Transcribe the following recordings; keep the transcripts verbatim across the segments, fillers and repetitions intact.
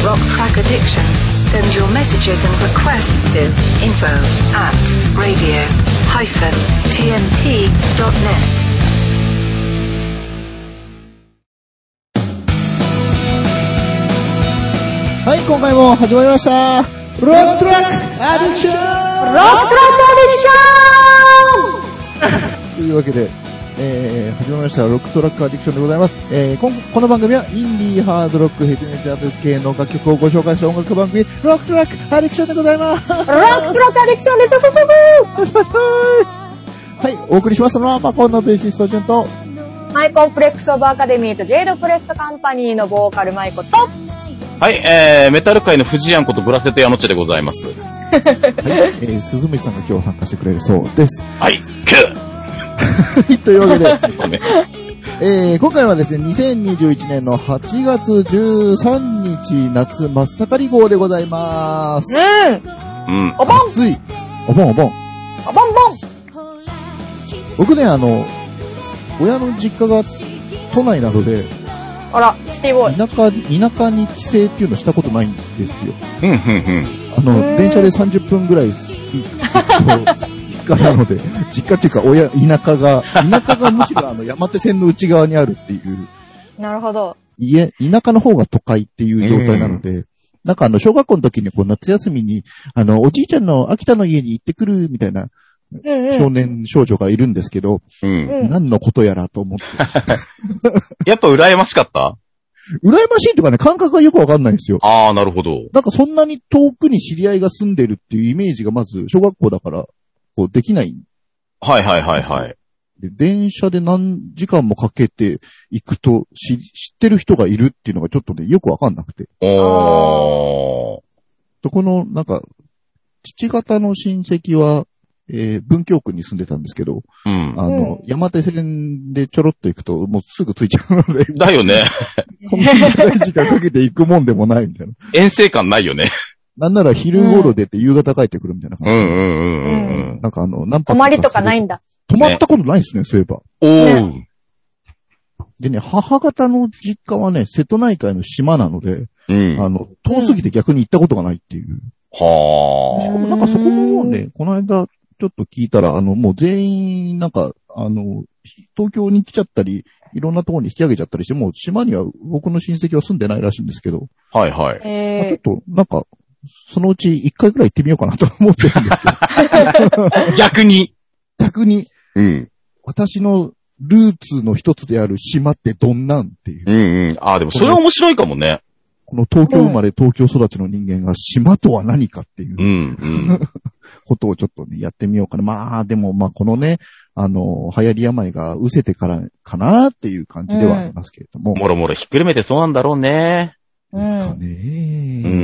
Rock Track Addiction. Send your messages and requests to info at radio dash t n t dot net. はい、今回も始まりました。ロックトラックアディクション。ロックトラックアディクションというわけで、えー、始まりましたロックトラックアディクションでございます。えー、こ, この番組はインディーハードロックヘビーメタル系の楽曲をご紹介した音楽番組ロックトラックアディクションでございます。ロックトラックアディクションです。はい、お送りしますのはマコンのベーシストジュンとマイコンプレックスオブアカデミーとジェイドプレストカンパニーのボーカルマイコとはい、えー、メタル界の藤庵ことグラセテヤノッチでございます。はい、 えー、鈴虫さんが今日参加してくれるそうです。 はい、キューというわけで、えー、今回はですね、にせんにじゅういちねんのはちがつじゅうさんにち夏真っ盛り号でございます。 うん。 うん。 お盆暑い。お盆お盆。 お盆盆。 僕ね、あの、親の実家が都内なので、 あら、シティボーイ。 田舎、田舎に帰省っていうのしたことないんですよ。 うん、うん、うん。 あの、電車でさんじゅっぷんぐらい行くなので、実家っていうか、親、田舎が、田舎がむしろあの、山手線の内側にあるっていう。 なるほど。 家、田舎の方が都会っていう状態なので、なんかあの、小学校の時にこう、夏休みに、あの、おじいちゃんの秋田の家に行ってくるみたいな、 うんうん、 少年少女がいるんですけど、 うん、 何のことやらと思って。 やっぱ羨ましかった？ 羨ましいとかね、感覚がよくわかんないんですよ。 ああ、なるほど。 なんかそんなに遠くに知り合いが住んでるっていうイメージがまず小学校だからこうできない。 はいはいはいはい。 で電車で何時間もかけて行くと知ってる人がいるっていうのがちょっとねよくわかんなくて。 おー。 とこのなんか父方の親戚は、えー、文京区に住んでたんですけど、 うん、 あの、うん、山手線でちょろっと行くともうすぐ着いちゃうので。 だよね。 そんなに時間かけて行くもんでもないみたいな。 遠征感ないよね。 なんなら昼頃出て夕方帰ってくるみたいな感じ。 うんうんうんうん。 なんかあの、何泊か泊まりとかないんだ。 泊まったことないですね、そういえば。 おー。 でね、母方の実家はね、瀬戸内海の島なので、 うん、 あの、遠すぎて逆に行ったことがないっていう。 はあ。 なんかそこもね、この間ちょっと聞いたら、あの、もう全員、なんか、あの、東京に来ちゃったり、いろんなところに引き上げちゃったりして、もう島には僕の親戚は住んでないらしいんですけど。 はいはい。 えーまあ、ちょっと、なんか、そのうち一回くらい行ってみようかなと思ってるんですけど。 逆に。 逆に。 うん。 私のルーツの一つである島ってどんなんっていう。 うんうん。ああ、でもそれは面白いかもね。 この東京生まれ、東京育ちの人間が島とは何かっていう。 うんうん。 ことをちょっとね、やってみようかな。まあ、でも、まあ、このね、あの、流行り病が失せてからかなっていう感じではありますけれども。 うん、もろもろひっくるめてそうなんだろうね。 ですかね。 うん。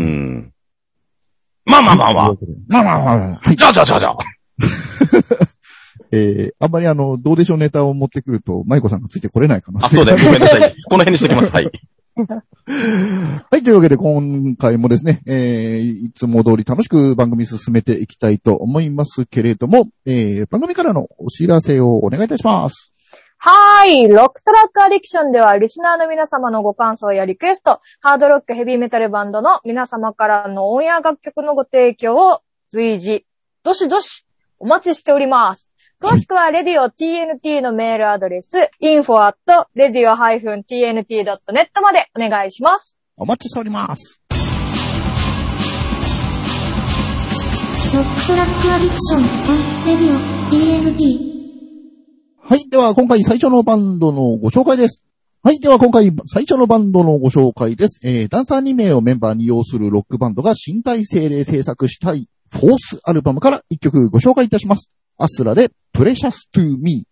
まあまあまあまあ。 まあまあまあまあ。はい。 じゃあじゃあじゃあじゃあ。 えー、あんまりあの、どうでしょうネタを持ってくると、舞子さんがついてこれないかな。 あ、そうだよ。ごめんなさい。この辺にしときます。はい。 はい、というわけで今回もですね、えー、いつも通り楽しく番組進めていきたいと思いますけれども、えー、番組からのお知らせをお願いいたします。 はい。ロックトラックアディクションではリスナーの皆様のご感想やリクエスト、ハードロックヘビーメタルバンドの皆様からのオンエア楽曲のご提供を随時、どしどしお待ちしております。詳しくは レディオ ティーエヌティー のメールアドレス インフォ アット レディオ ティーエヌティー ドットネット までお願いします。 お待ちしております。 ロックトラックアディクション on レディオ ティーエヌティー。 はい。では今回最初のバンドのご紹介です。はい。では今回最初のバンドのご紹介です。えー、ダンサーにめいをメンバーに擁するロックバンドが新体制で制作したいフォースアルバムから一曲ご紹介いたします。アスラでプレシャストゥーミー。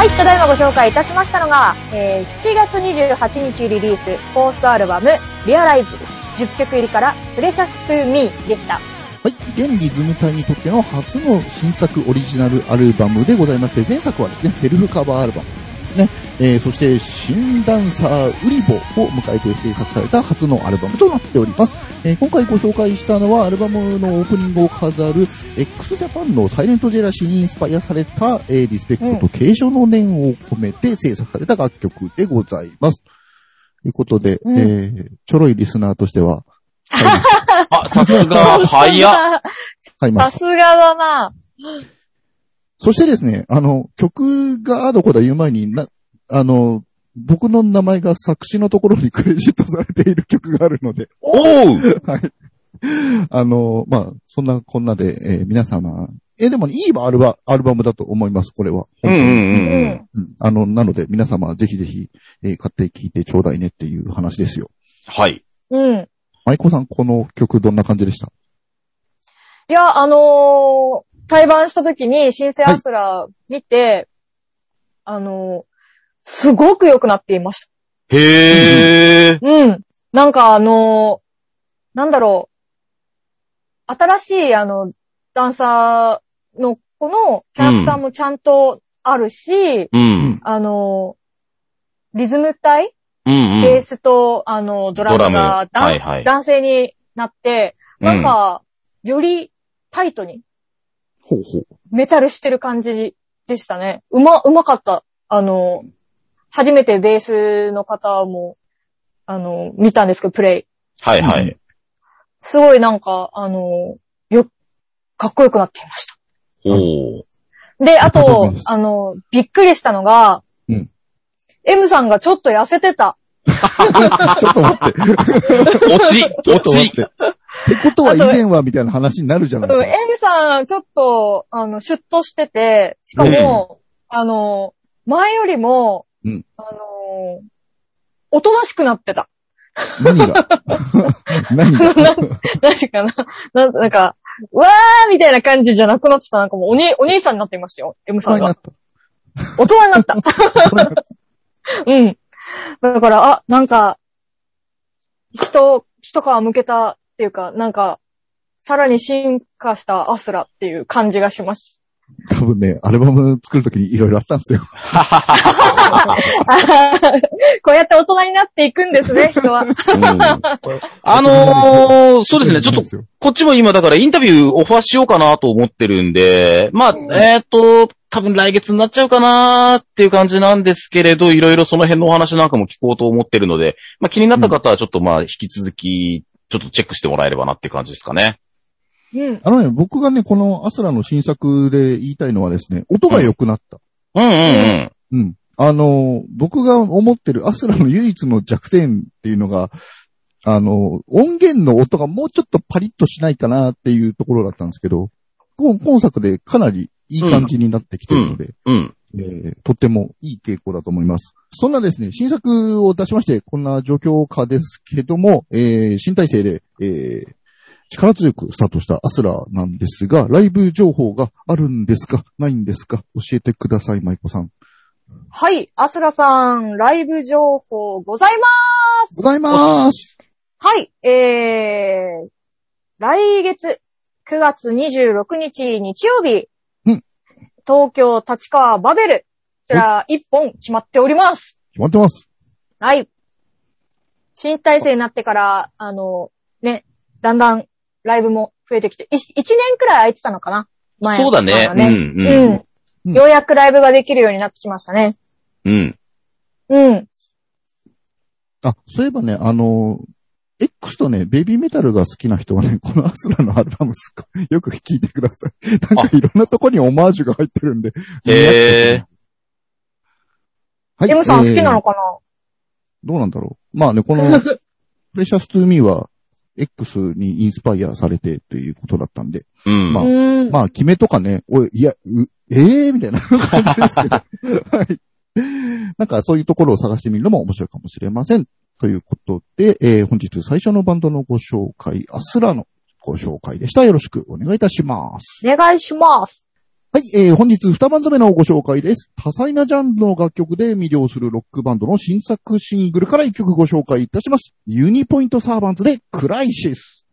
はい、ただいまご紹介いたしましたのが、えー、しちがつにじゅうはちにちリリース、フォースアルバム、リアライズじゅっきょく入りからプレシャストゥーミーでした。 はい。現リズム隊にとっての初の新作オリジナルアルバムでございまして、前作はですね、セルフカバーアルバムですね。えー、そして、新ダンサーウリボを迎えて制作された初のアルバムとなっております。えー、今回ご紹介したのは、アルバムのオープニングを飾る x ジャパンのサイレントジェラシーにインスパイアされた、えー、リスペクトと継承の念を込めて制作された楽曲でございます。ということで、うん、えー、ちょろいリスナーとしては、 あ、さすが、早っ。 さすがだな。 そしてですね、あの、曲があどこだ言う前にな、あの、僕の名前が作詞のところにクレジットされている曲があるので。 おーはい。あの、まあ、そんなこんなで、えー、皆様、えー、でも、ね、いいアルバ、アルバムだと思います、これは。 うんうんうん。 うん、あの、なので、皆様、ぜひぜひ、えー、買って聴いてちょうだいねっていう話ですよ。 はい。 うん。 舞子さん、この曲どんな感じでした？ いや、あのー、対バンした時に、シンセアスラ見て、はい、あのー、すごく良くなっていました。 へー。 うん。なんかあのー、なんだろう。新しいあの、ダンサーの子のキャラクターもちゃんとあるし、 うん、 あのー、リズム隊うんうん、 ベースと、あの、ドラムがドラム、はいはい、 男性になって、なんか、うん、よりタイトに、 ほうほう。 メタルしてる感じでしたね。うま、うまかった。あの、初めてベースの方も、あの、見たんですけど、プレイ。 はいはい。 すごいなんか、あの、よ、かっこよくなっていました。 おー。で、あと、あの、びっくりしたのが、 うん。 M さんがちょっと痩せてた。 ちょっと待って。 落ち、落ち。 ってことは以前はみたいな話になるじゃないですか。 M さん、ちょっと、あの、シュッとしてて、しかも、うん、あの、前よりも、 うん、 あの、おとなしくなってた。 何が何が何かなななんか、うわーみたいな感じじゃなくなってた。なんかもうおに、お兄さんになっていましたよ。M さんが。大人になった。うん。だから、あ、なんか、人、一皮向けたっていうか、なんか、さらに進化したアスラっていう感じがしました。 多分ね、アルバム作るときにいろいろあったんですよ。 こうやって大人になっていくんですね、人は。うん、 あのー、そうですね、ちょっと、こっちも今だからインタビューオファーしようかなと思ってるんで、まあ、えっと、多分来月になっちゃうかなーっていう感じなんですけれど、いろいろその辺のお話なんかも聞こうと思ってるので、まあ気になった方はちょっとまあ引き続き、ちょっとチェックしてもらえればなっていう感じですかね。 うん。 あのね、僕がね、このアスラの新作で言いたいのはですね、音が良くなった。 うんうんうん。 うん。あの、僕が思ってるアスラの唯一の弱点っていうのが、あの、音源の音がもうちょっとパリッとしないかなっていうところだったんですけど、今作でかなりいい感じになってきてるので、 うんうんえー、とってもいい傾向だと思います。そんなですね、新作を出しまして、こんな状況下ですけども、えー、新体制で、えー、力強くスタートしたアスラなんですが、ライブ情報があるんですかないんですか教えてください、舞子さん。 はい、アスラさん、ライブ情報ございまーす。 ございまーす。 はい、えー、来月くがつにじゅうろくにち日曜日、 うん、 東京立川バベル、こちら一本決まっております。 決まってます。 はい。新体制になってから、あの、ね、だんだんライブも増えてきて、一年くらい空いてたのかな前そうだね。 ね。 うん、うん、 うん。ようやくライブができるようになってきましたね。 うん。 うん。 あ、そういえばね、あの、X とね、ベイビーメタルが好きな人はね、このアスラのアルバムすっごいよく聴いてください。なんかいろんなとこにオマージュが入ってるんで。 へー。 はい。M さん好きなのかな、 えー、どうなんだろう。まあね、この、プレシャストゥーミーは、X にインスパイアされてということだったんで。 うん。 まあ、まあ、決めとかね、おい、いや、う、ええー、みたいな感じですけど。はい。なんかそういうところを探してみるのも面白いかもしれません。ということで、えー、本日最初のバンドのご紹介、アスラのご紹介でした。よろしくお願いいたします。 お願いします。 はい、えー、本日二番目のご紹介です。多彩なジャンルの楽曲で魅了するロックバンドの新作シングルから一曲ご紹介いたします。ユニポイントサーバンツでクライシス。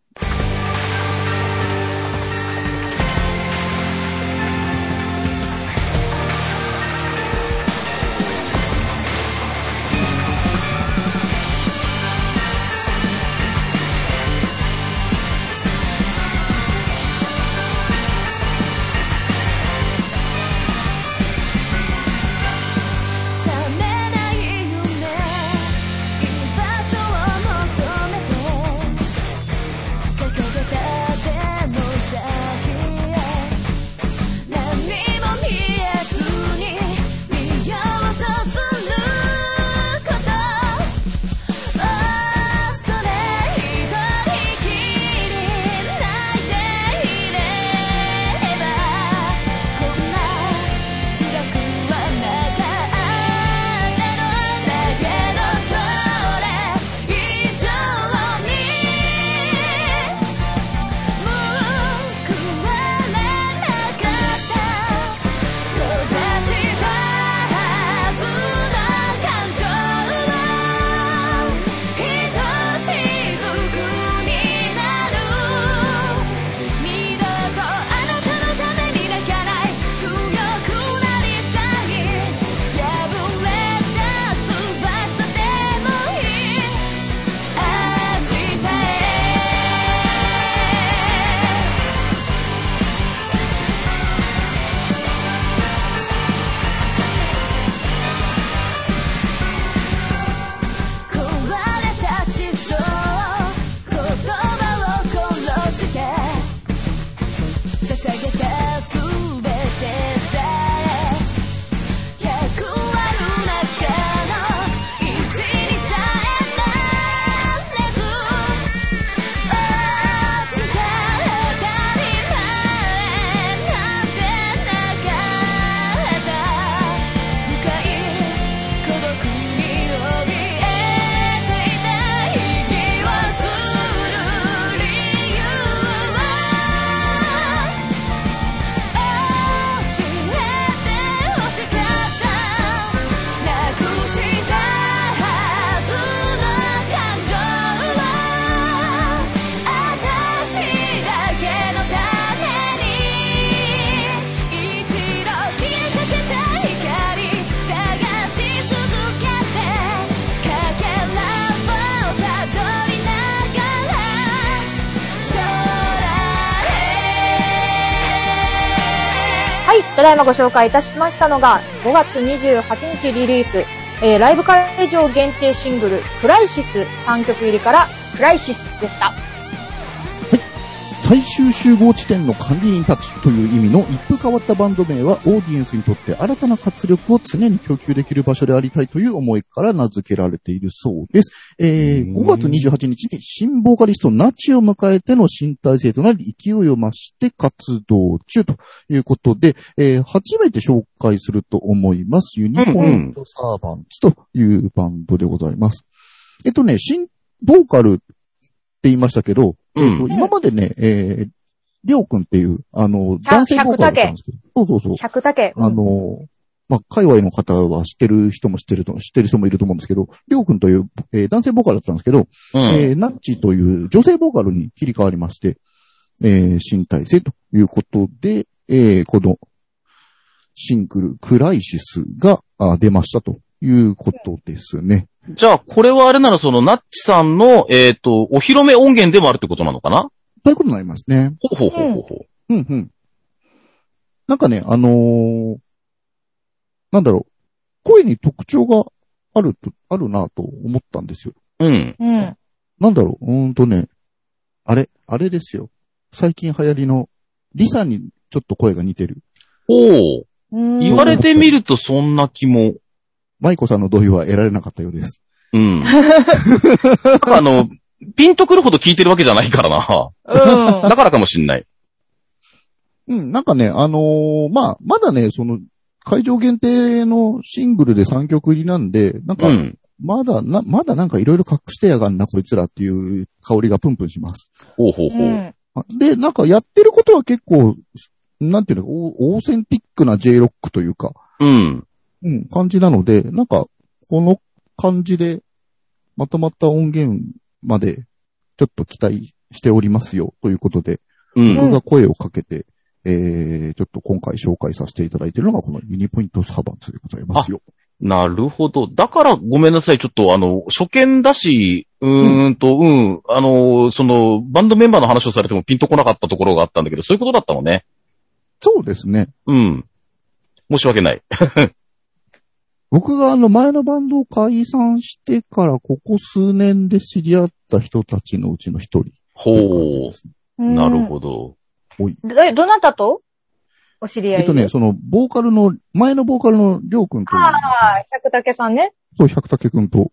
ただいまご紹介いたしましたのがごがつにじゅうはちにちリリース、えー、ライブ会場限定シングルクライシスさんきょく入りからクライシスでした。 最終集合地点の管理人たちという意味の一風変わったバンド名はオーディエンスにとって新たな活力を常に供給できる場所でありたいという思いから名付けられているそうです。えー、ごがつにじゅうはちにちに新ボーカリストナチを迎えての新体制となり勢いを増して活動中ということで、えー、初めて紹介すると思います。ユニポイントサーバンツというバンドでございます。えっとね、新ボーカルって言いましたけど、うん、今までね、えー、りょうくんっていう、あの、男性ボーカルだったんですけど。そうそうそう。 百竹。 あの、まあ、界隈の方は知ってる人も知ってると、知ってる人もいると思うんですけど、りょうくんという、えー、男性ボーカルだったんですけど、うん、えー、ナッチという女性ボーカルに切り替わりまして、えー、新体制ということで、えー、この、シングル、クライシスが出ましたということですね。 じゃあ、これはあれならその、ナッチさんの、えっと、お披露目音源でもあるってことなのかな？ そういうことになりますね。 ほうほうほうほうほう。うんうん。なんかね、あのー、なんだろう、声に特徴があると、あるなと思ったんですよ。 うん。うん。 なんだろう、うーんとね、あれ、あれですよ。最近流行りの、リサにちょっと声が似てる。 おー。言われてみるとそんな気も。 マイコさんの同意は得られなかったようです。 うん。あの、ピンとくるほど聞いてるわけじゃないからな。うん。だからかもしんない。 うん、なんかね、あのー、まあ、まだね、その、会場限定のシングルでさんきょく入りなんで、なんか、まだ、な、まだなんかいろいろ隠してやがんな、こいつらっていう香りがプンプンします。 ほうほうほう。 で、なんかやってることは結構、 なんていうの、オーセンティックな J ロックというか、 うん。 うん、感じなので、なんか、この感じで、まとまった音源まで、ちょっと期待しておりますよ、ということで、 うん。 僕が声をかけて、えー、ちょっと今回紹介させていただいているのが、このユニポイントサーバンツでございますよ。 なるほど。だからごめんなさい。ちょっとあの、初見だし、うーんと、うん、うん、あの、その、バンドメンバーの話をされてもピンとこなかったところがあったんだけど、そういうことだったのね。 そうですね。 うん。申し訳ない。 僕があの前のバンドを解散してからここ数年で知り合った人たちのうちの一人。 ほう。なるほど。 おい。 ど、どなたとお知り合い？ えっとね、その、ボーカルの、前のボーカルのりょうくんと。 ああ、百武さんね。 そう、百武くんと。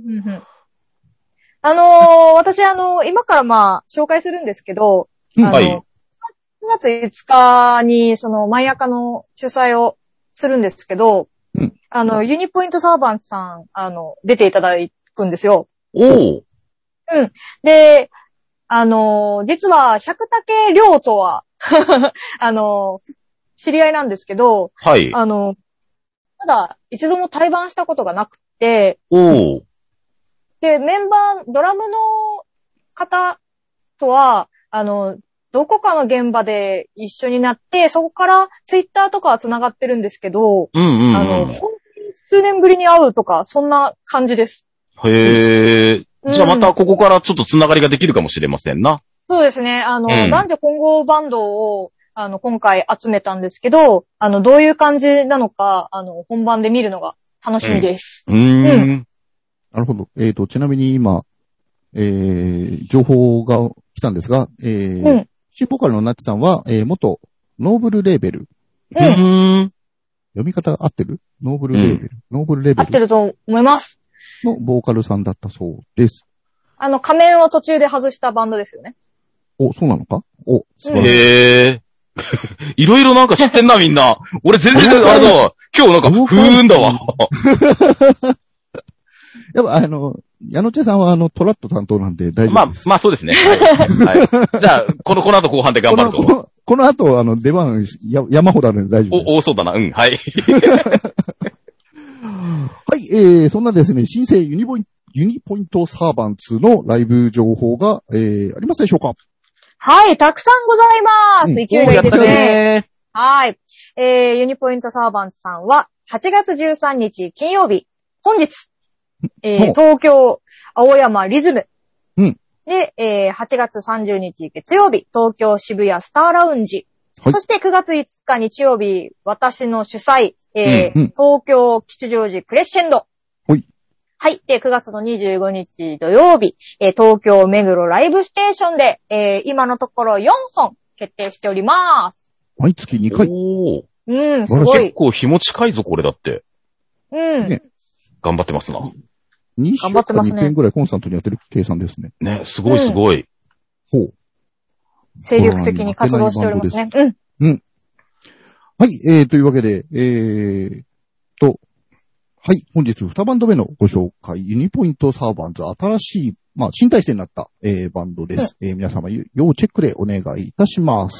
あのー、私あのー、今からまあ、紹介するんですけど、 うん、 あのー、 はい。 くがついつかに、その、マイアカの主催をするんですけど、 うん、 あの、ユニポイントサーバンツさん、あの、出ていただくんですよ。 おお。 うん。で、あのー、実は、百武亮とは、あのー、知り合いなんですけど、 はい。 あの、ただ、一度も対バンしたことがなくて、 おお。 で、メンバー、ドラムの方とは、あの、どこかの現場で一緒になって、そこからツイッターとかは繋がってるんですけど、 うんうんうん、 あの、本当に数年ぶりに会うとか、そんな感じです。 へえ、うん。じゃあまたここからちょっと繋がりができるかもしれませんな。 そうですね。あの、うん、男女混合バンドを、あの、今回集めたんですけど、あの、どういう感じなのか、あの、本番で見るのが楽しみです。 うん。うんうん、 なるほど。えっと、ちなみに今、えー、情報が来たんですが、えー、うん、新ボーカルのナッチさんは、えー、元ノーブルレーベル。 うん。 読み方合ってる？ノーブルレーベル。うん、ノーブルレーベル。 合ってると思います。 のボーカルさんだったそうです。 あの、仮面を途中で外したバンドですよね。 お、そうなのか？お、素晴らしい。 へー。いろいろなんか知ってんな、みんな。俺全然、あれだわ。今日なんか、ふーんだわ。 やっぱ、あの、矢野茶さんはあの、トラット担当なんで大丈夫です。 まあ、まあそうですね。はいはい、じゃあ、この、この後後半で頑張ると思う。 この、この後、あの、出番、や、山ほどあるんで大丈夫です。 お、多そうだな。うん、はい。 はい、えー、そんなですね、新生ユニポイント、ユニポイントサーバンツのライブ情報が、えー、ありますでしょうか？ はい、たくさんございます。うん、勢いがいいですね。はい。えー、ユニポイントサーバンツさんは、はちがつじゅうさんにち金曜日、本日、えー、東京、青山リズム。 うん。 で、えー、はちがつさんじゅうにち月曜日、東京渋谷スターラウンジ。はい、そしてくがついつか日曜日、私の主催、えーうんうん、東京吉祥寺クレッシェンド。 はい。 はい。で、くがつのにじゅうごにち土曜日、えー、東京目黒ライブステーションで、えー、今のところよんほん決定しております。 毎月にかい。 おー。 うん、すごい。 結構日持ち近いぞ、これだって。 うん。 ね、 頑張ってますな。 にしゅうかんにいっかいぐらいコンスタントにやってる計算ですね。 ね、すごいすごい。 うん、ほう。 精力的に活動しておりますね。うん。 うん。はい、えー、というわけで、えーと、はい、本日にバンド目のご紹介、ユニポイントサーバンズ、新しい、まあ、新体制になった、えー、バンドです。うん、えー、皆様、要チェックでお願いいたします。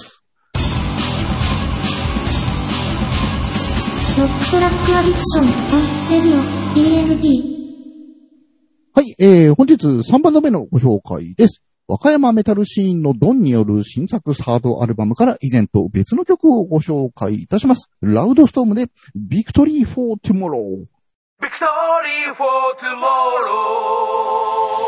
ロックトラックアディクション、オン、レディオ、ディーエヌディー。 はい、えー、本日さんバンド目のご紹介です。和歌山メタルシーンのドンによる新作サードアルバムから以前と別の曲をご紹介いたします。ラウドストームでビクトリーフォートゥモロー。 ビクトリーフォートゥモロー。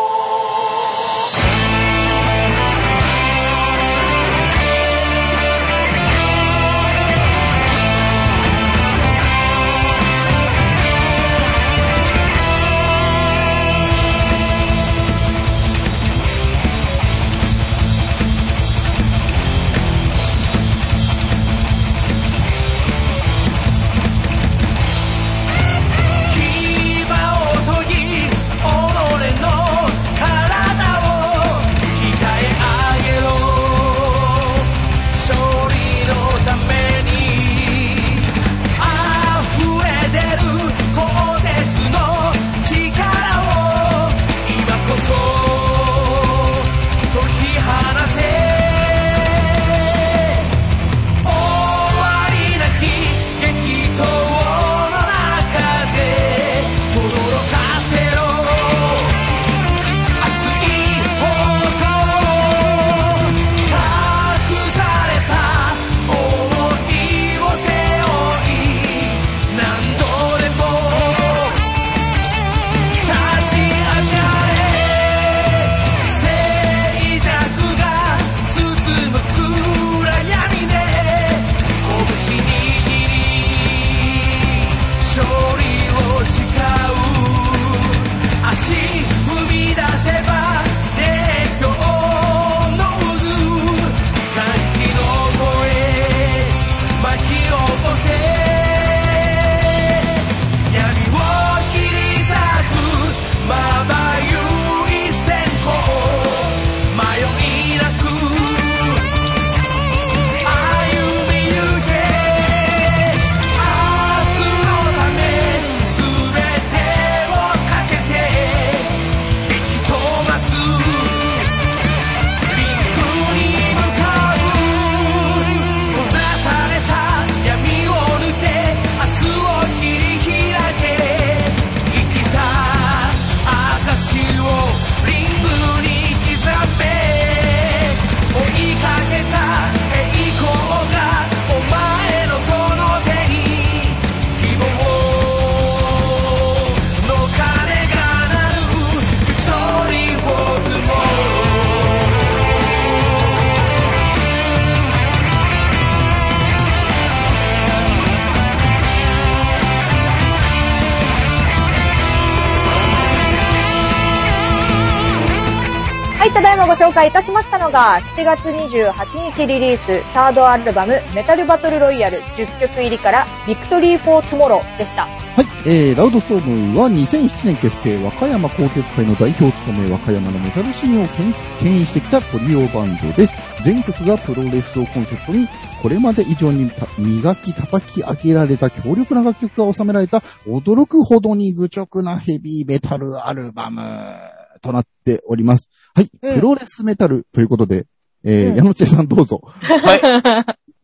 今ご紹介いたしましたのが、しちがつにじゅうはちにちリリース、サードアルバム、メタルバトルロイヤルじゅっきょく入りから、ビクトリー・フォー・トゥモローでした。 はい、えー、ラウドストームはにせんななねん結成、和歌山鋼鉄会の代表を務め、和歌山のメタルシーンを牽引してきたトリオバンドです。全曲がプロレスをコンセプトに、これまで以上に磨き叩き上げられた強力な楽曲が収められた、驚くほどに愚直なヘビーメタルアルバムとなっております。はい、うん、プロレスメタルということで、えー、うん、矢野千さんどうぞ。 はい。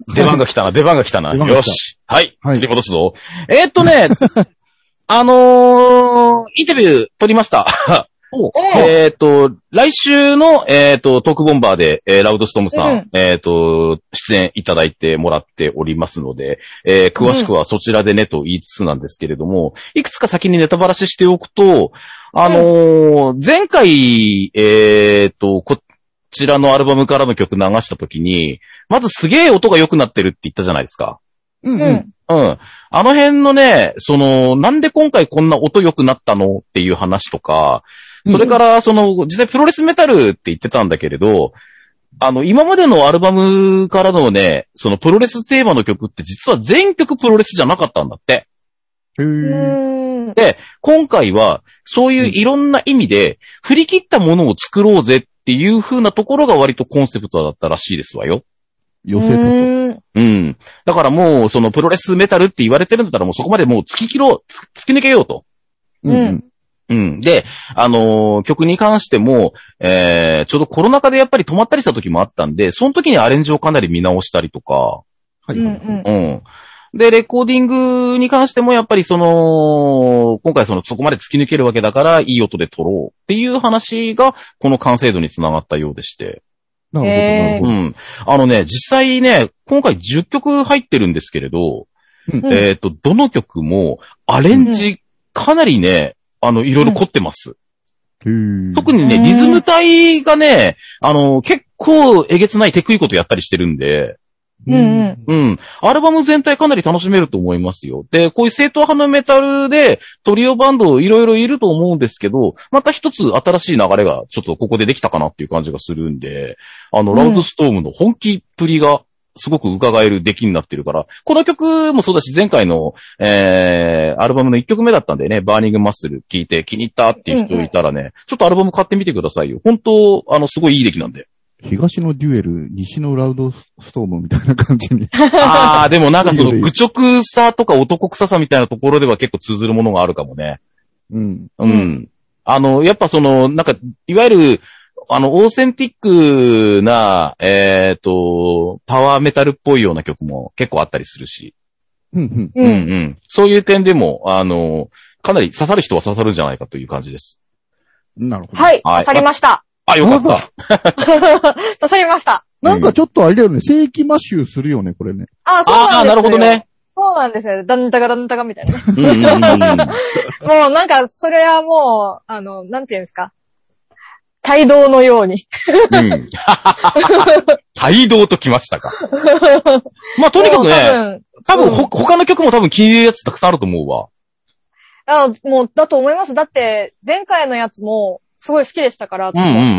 出番が来たな、出番が来たな。よし。はい。はい。戻すぞ。えー、っとね、あのー、インタビュー撮りました。えー、っと、来週の、えー、っと、トークボンバーで、えー、ラウドストームさん、うん、えー、っと、出演いただいてもらっておりますので、えー、詳しくはそちらでねと言いつつなんですけれども、いくつか先にネタバラシしておくと、あのー、うん、前回、えー、っと、こちらのアルバムからの曲流したときに、まずすげえ音が良くなってるって言ったじゃないですか。 うんうん。 うん。あの辺のね、その、なんで今回こんな音良くなったのっていう話とか、それから、その、実際プロレスメタルって言ってたんだけれど、あの、今までのアルバムからのね、そのプロレステーマの曲って実は全曲プロレスじゃなかったんだって。 へー。 で、今回は、そういういろんな意味で、振り切ったものを作ろうぜっていう風なところが割とコンセプトだったらしいですわよ。 寄せたと。 うん。だからもう、そのプロレスメタルって言われてるんだったらもうそこまでもう突き切ろう、突き抜けようと。 うん。 うん。で、あのー、曲に関しても、えー、ちょうどコロナ禍でやっぱり止まったりした時もあったんで、その時にアレンジをかなり見直したりとか。はいはいはい。 うん。で、レコーディングに関してもやっぱりその、今回その、そこまで突き抜けるわけだから、いい音で撮ろうっていう話が、この完成度につながったようでして。 なるほど、なるほど。 うん。あのね、実際ね、今回じゅっきょく入ってるんですけれど、うん、えっと、どの曲も、アレンジ、かなりね、あの、いろいろ凝ってます。 うん、 特にね、リズム体がね、あの、結構えげつないテクいことやったりしてるんで、 うんうん。 うん。アルバム全体かなり楽しめると思いますよ。で、こういう正統派のメタルでトリオバンドいろいろいると思うんですけど、また一つ新しい流れがちょっとここでできたかなっていう感じがするんで、あの、ラウドストームの本気っぷりがすごく伺える出来になってるから、この曲もそうだし、前回の、えー、アルバムのいっきょくめだったんでね、バーニングマッスル聴いて気に入ったっていう人いたらね、うんうん、ちょっとアルバム買ってみてくださいよ。本当、あの、すごいいい出来なんで。 東のデュエル、西のラウドストームみたいな感じに。 ああ、でもなんかその愚直さとか男臭さみたいなところでは結構通ずるものがあるかもね。 うん。 うん。あの、やっぱその、なんか、いわゆる、あの、オーセンティックな、えっと、パワーメタルっぽいような曲も結構あったりするし。 うんうん。うんうん。そういう点でも、あの、かなり刺さる人は刺さるんじゃないかという感じです。 なるほど。 はい、刺さりました。 あ、よかった。 刺さりました。 なんかちょっとあれだよね、正規マッシュするよね、これね。 あ、そうなんですよ。あ、 なるほどね。 そうなんですよ。だんだかだんだかみたいなね。 うんうんうんうん、 もうなんか、それはもう、あの、なんていうんですか。帯同のように。 うん。帯同ときましたか。まあ、とにかくね、多分、ほ、他の曲も多分気に入るやつたくさんあると思うわ。 あ、もう、だと思います。だって、前回のやつも、すごい好きでしたから。 うんうんうんうん。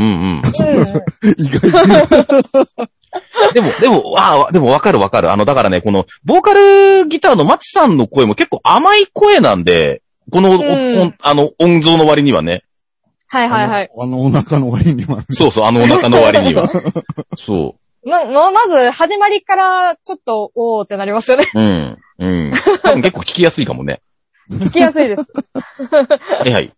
意外でも、でも、あでもわかるわかる。あの、だからね、この、ボーカルギターの松さんの声も結構甘い声なんで、この、うん、あの、音像の割にはね。 はいはいはい。 あの、あのお腹の割には。 そうそう、あのお腹の割には。そう。 ま、ま、まず、始まりから、ちょっと、おーってなりますよね。 うん。うん。多分結構聞きやすいかもね。 聞きやすいです。 はいはい。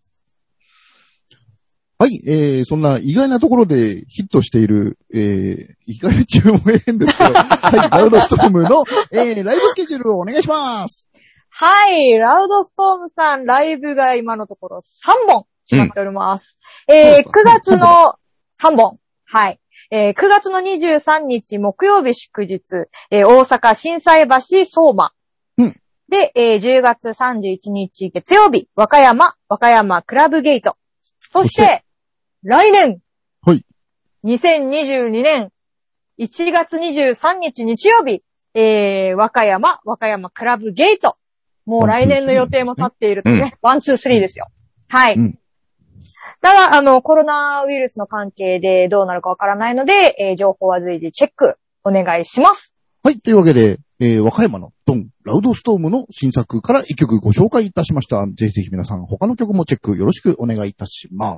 はい、えー、そんな意外なところでヒットしている、えー、意外な注文変ですけど、はい、ラウドストームの、えー、ライブスケジュールをお願いします。 はい、ラウドストームさん、ライブが今のところさんぼん決まっております。うん、えー、くがつのさんぼん。はい。えー、くがつのにじゅうさんにち木曜日祝日、えー、大阪心斎橋相馬。 うん。 で、えー、じゅうがつさんじゅういちにち月曜日、和歌山、和歌山クラブゲート。そして、来年。 はい。 にせんにじゅうにねんいちがつにじゅうさんにち日曜日、えー、和歌山、和歌山クラブゲート。もう来年の予定も立っているとね、ワン、ツー、スリーですよ。はい。うん、 ただ、あの、コロナウイルスの関係でどうなるかわからないので、えー、情報は随時チェックお願いします。 はい、というわけで、えー、和歌山のドン、ラウドストームの新作から一曲ご紹介いたしました。ぜひぜひ皆さん他の曲もチェックよろしくお願いいたします。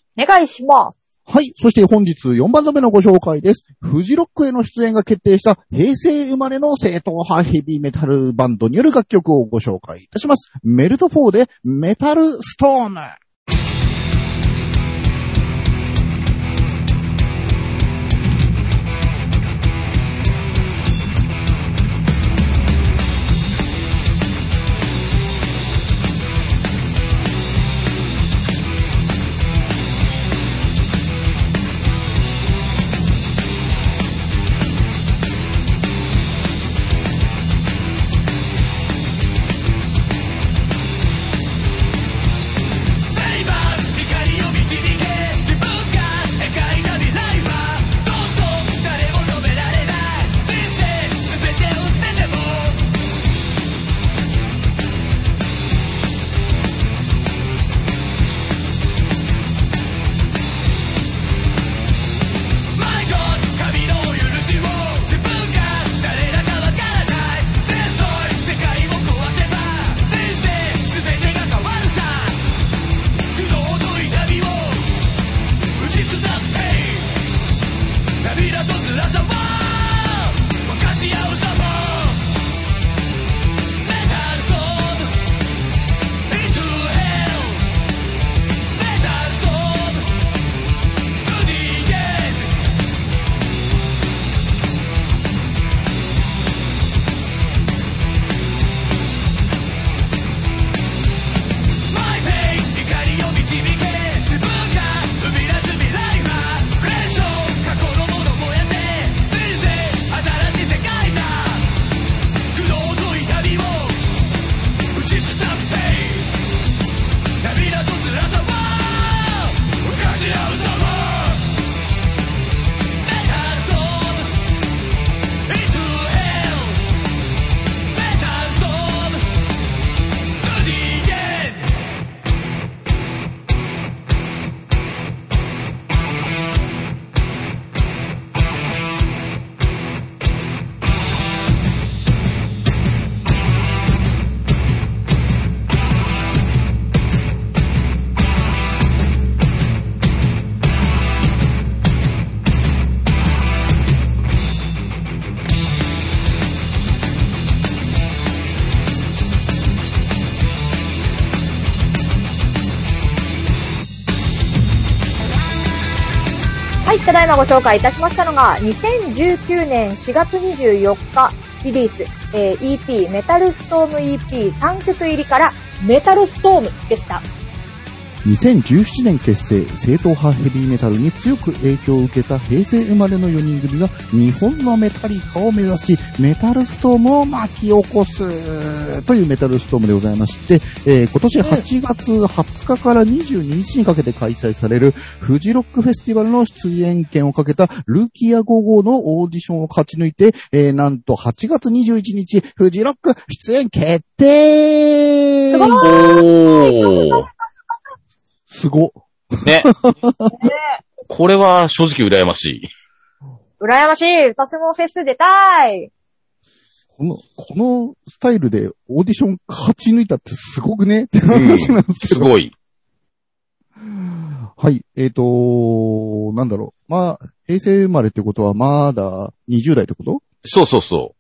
お願いします。 はい。そして本日よんバンド目のご紹介です。フジロックへの出演が決定した平成生まれの正統派ヘビーメタルバンドによる楽曲をご紹介いたします。メルトフォーでメタルストーム。 ただいまご紹介いたしましたのが、にせんじゅうきゅうねんしがつにじゅうよっかリリース、えー、イーピー、メタルストーム イーピーさんきょく入りからメタルストームでした。 にせんじゅうななねん結成、正統派ヘビーメタルに強く影響を受けた平成生まれのよにん組が日本のメタリカを目指し、メタルストームを巻き起こすというメタルストームでございまして、えー、今年はちがつはつかからにじゅうににちにかけて開催されるフジロックフェスティバルの出演権をかけたルーキーアごじゅうごのオーディションを勝ち抜いて、えー、なんとはちがつにじゅういちにちフジロック出演決定。 すごーい。 すご。 ね。これは正直羨ましい。 羨ましい。私もフェス出たい。 この、このスタイルでオーディション勝ち抜いたってすごくねって話なんですけど。 うん、すごい。 はい。えっと、なんだろう。まあ、平成生まれってことはまだにじゅうだいってこと？ そうそうそう。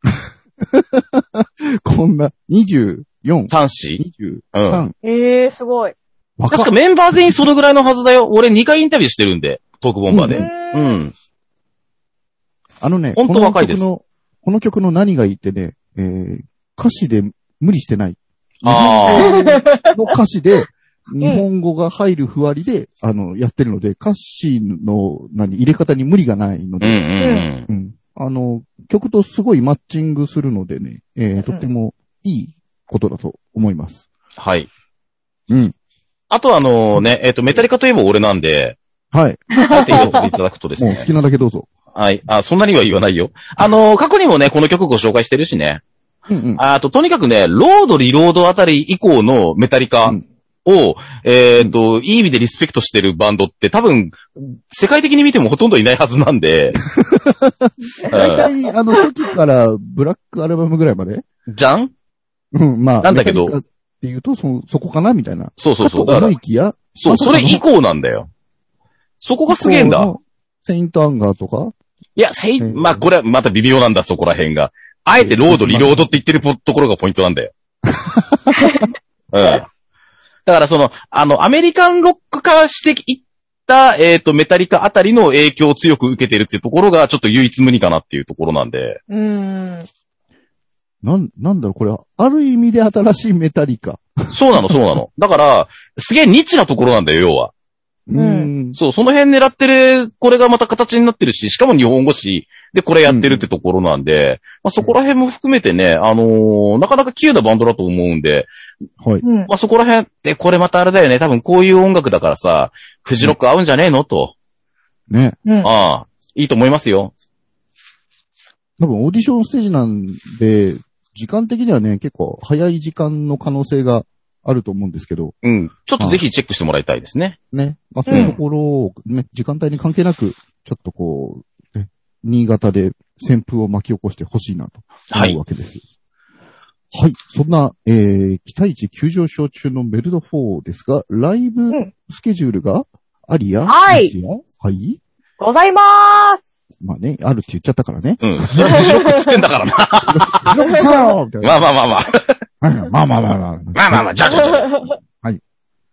こんなにじゅうよん。 端子 ? にじゅうさん。 うん、ええー、すごい。 確かメンバー全員そのぐらいのはずだよ。俺にかいインタビューしてるんで、トークボンバーで。うん。うん、 あのね、 本当若いです。 この曲の、この曲の何がいいってね、えー、歌詞で無理してない。 ああ。の歌詞で、日本語が入るふわりで、あの、やってるので、歌詞の、何、入れ方に無理がないので。 うんうんうんうん。あの、曲とすごいマッチングするのでね、えー、とってもいいことだと思います。 はい。 うん。 あとあのね、えっと、メタリカといえば俺なんで、 はい。 あえて言わせていただくとですね。 もう好きなだけどうぞ。 はい。あ、そんなには言わないよ。あの、過去にもね、この曲ご紹介してるしね。 うんうん。 あと、とにかくね、ロード、リロードあたり以降のメタリカを、えっと、いい意味でリスペクトしてるバンドって多分、世界的に見てもほとんどいないはずなんで。 大体、あの、初期からブラックアルバムぐらいまでじゃんうん、まあ。 なんだけど。 っていうと、そ、そこかなみたいな。 そうそうそう。 だから、思いきや。 そう、それ以降なんだよ。そこがすげえんだ。 セイントアンガーとかいや、セイン、まあ、これはまた微妙なんだ、そこら辺が。あえてロード、リロードって言ってるところがポイントなんだよ。うん。だからその、あの、アメリカンロック化していった、えっと、メタリカあたりの影響を強く受けてるっていうところが、ちょっと唯一無二かなっていうところなんで。 うーん。 なん、なんだろう、これは、ある意味で新しいメタリカ。 そうなの、そうなの。だから、すげえニッチなところなんだよ、要は。 うん。 そう、その辺狙ってる、これがまた形になってるし、しかも日本語詞でこれやってるってところなんで、うん、まあ、そこら辺も含めてね、あのー、なかなか稀有なバンドだと思うんで、 はい。 まあ、そこら辺で、これまたあれだよね、多分こういう音楽だからさ、フジロック合うんじゃねえのと。 ね。 うん。 ああ、いいと思いますよ。 多分オーディションステージなんで、時間的にはね、結構早い時間の可能性があると思うんですけど。 うん。ちょっとぜひチェックしてもらいたいですね。 ね。まあ、そういうところをね、時間帯に関係なく、ちょっとこう、ね、新潟で旋風を巻き起こしてほしいなと思うわけです。はい。はい。そんな、えー、期待値急上昇中のメルドフォーですが、ライブスケジュールがありや、 はい。 はい。 ございまーす。 まあね、あるって言っちゃったからね。 うん。それはフジロックってんだからな。まあまあまあまあ。 まあまあまあまあ。まあまあまあ、じゃあじゃあじゃあ。 はい。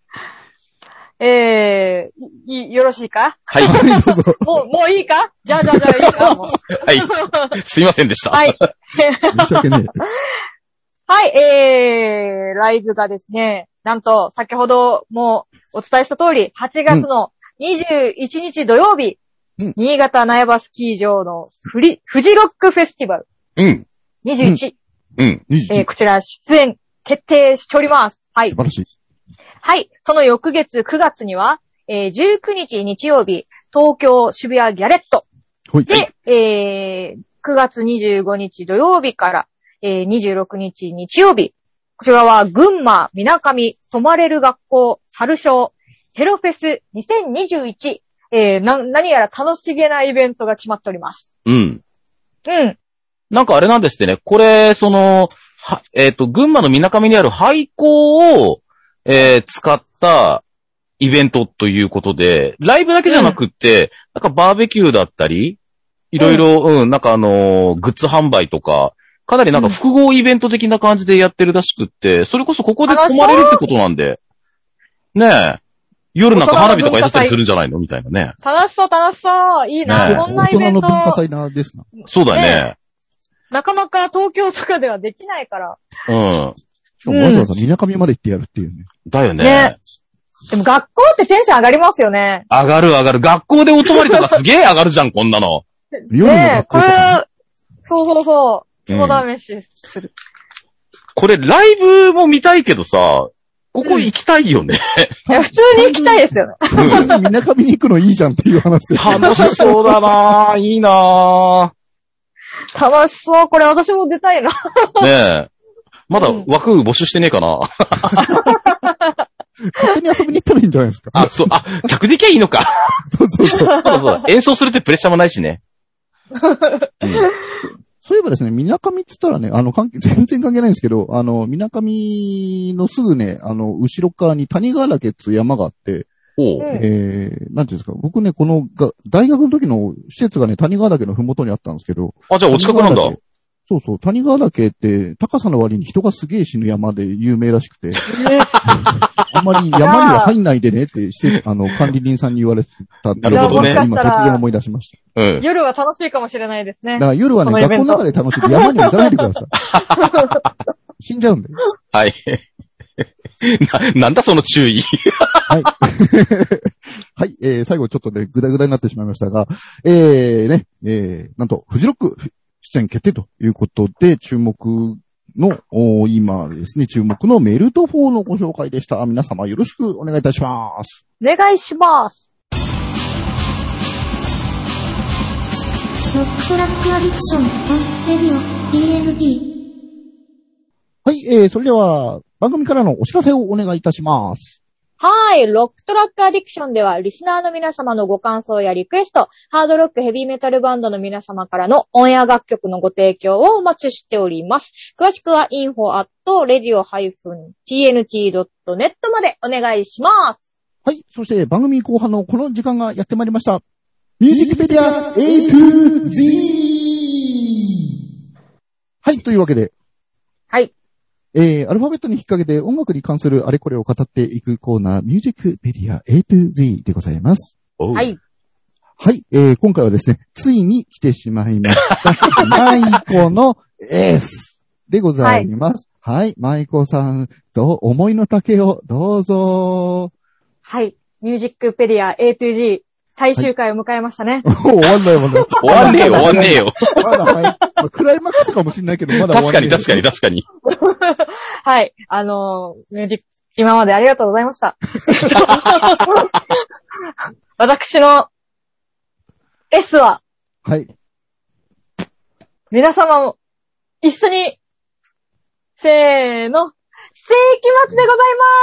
えー、い、よろしいかはい。 もう、もういいかじゃあじゃあじゃあいいかもうはい。すいませんでした。 はい。 申し訳ねえ。 はい、えー、ライブがですね、なんと、先ほどもお伝えした通り、はちがつのにじゅういちにち土曜日、うん、新潟苗場スキー場のフリ、フジロックフェスティバル。 うん。 にじゅういち。 うん。 えー、こちら出演決定しております。はい。 素晴らしい。 はい。その翌月くがつには、えー、じゅうくにち日曜日、東京渋谷ギャレット。 はい。 で、えー、くがつにじゅうごにち土曜日から、えー、にじゅうろくにち日曜日。こちらは群馬、みなかみ、泊まれる学校、猿小、ヘロフェスにせんにじゅういち。えー、な、何やら楽しげなイベントが決まっております。 うん。 うん。 なんかあれなんですってね、これ、その、は、えっと、群馬のみなかみにある廃校を、えー、使ったイベントということで、ライブだけじゃなくって、うん、なんかバーベキューだったり、いろいろ、うん、うん、なんかあのー、グッズ販売とか、かなりなんか複合イベント的な感じでやってるらしくって、それこそここで泊まれるってことなんで、ねえ。夜なんか花火とかやったりするんじゃないのみたいなね。 楽しそう楽しそう。いいな、ね、こんなイベント。 大人の文化祭なですな。 そうだね、ね。 なかなか東京とかではできないから。 うん。 しかもわざわざみなかみまで行ってやるっていうね。 だよね。 ね。でも学校ってテンション上がりますよね。 上がる上がる。学校でお泊まりとかすげえ上がるじゃん、こんなの。 夜の学校とか、ね。 ね、これ、そうそうそう。肝試しする、うん。 これライブも見たいけどさ、ここ行きたいよね。 いや、普通に行きたいですよね。 普通にみなかみに行くのいいじゃんっていう話で。 楽しそうだなぁ。いいなぁ。楽しそう。これ私も出たいな。 ねえ。まだ枠募集してねえかな。 勝手に遊びに行ったらいいんじゃないですか。 あ、そう、あ、客できゃいいのか。 そうそうそう。そうそう演奏するってプレッシャーもないしね。 うん、そういえばですね、みなかみって言ったらね、あの、関係、全然関係ないんですけど、あの、みなかみのすぐね、あの、後ろ側に谷川岳っていう山があって、 おうえー、なんていうんですか、僕ね、このが、大学の時の施設がね、谷川岳のふもとにあったんですけど。 あ、じゃあお近くなんだ。 そうそう、谷川岳って高さの割に人がすげえ死ぬ山で有名らしくて。あんまり山には入んないでねって、あの、管理人さんに言われてたっていうことで、今突然思い出しました。 うん。 夜は楽しいかもしれないですね。 だから夜はね、学校の中で楽しいで山には行かないでください。死んじゃうんだよ。 はい。な、なんだその注意。 はい。はい、えー、最後ちょっとね、ぐだぐだになってしまいましたが、えー、ね、えー、なんと、フジロック出演決定ということで、注目の、今ですね、注目のメルトフォーのご紹介でした。皆様よろしくお願いいたします。 お願いします。 ロックトラックアディクション、オン、レディオ、ディーエヌディー。 はい、えー、それでは、番組からのお知らせをお願いいたします。 はい。ロックトラックアディクションでは、リスナーの皆様のご感想やリクエスト、ハードロックヘビーメタルバンドの皆様からのオンエア楽曲のご提供をお待ちしております。詳しくは インフォ アット レディオ ティーエヌティー ドットネット までお願いします。 はい。そして番組後半のこの時間がやってまいりました。ミュージックペディア エートゥーゼット。はい。というわけで。 はい。 えー、アルファベットに引っ掛けて音楽に関するあれこれを語っていくコーナー、ミュージックペディア エートゥーゼット でございます。 はい。 はい、えー、今回はですね、ついに来てしまいました。マイコのエースでございます。はい、はい、マイコさんと思いの丈をどうぞ。 はい、ミュージックペディア エートゥージー 最終回を迎えましたね。 はい、終わんないもんね。 終わんねえよ、終わんねえよ。 まだ、はい。まあ、クライマックスかもしれないけど、まだ終わんねえ。 確かに、確かに、確かに。 はい。あのー、ミュージック、今までありがとうございました。私の S は、 はい。 皆様も一緒に、せーの、世紀末で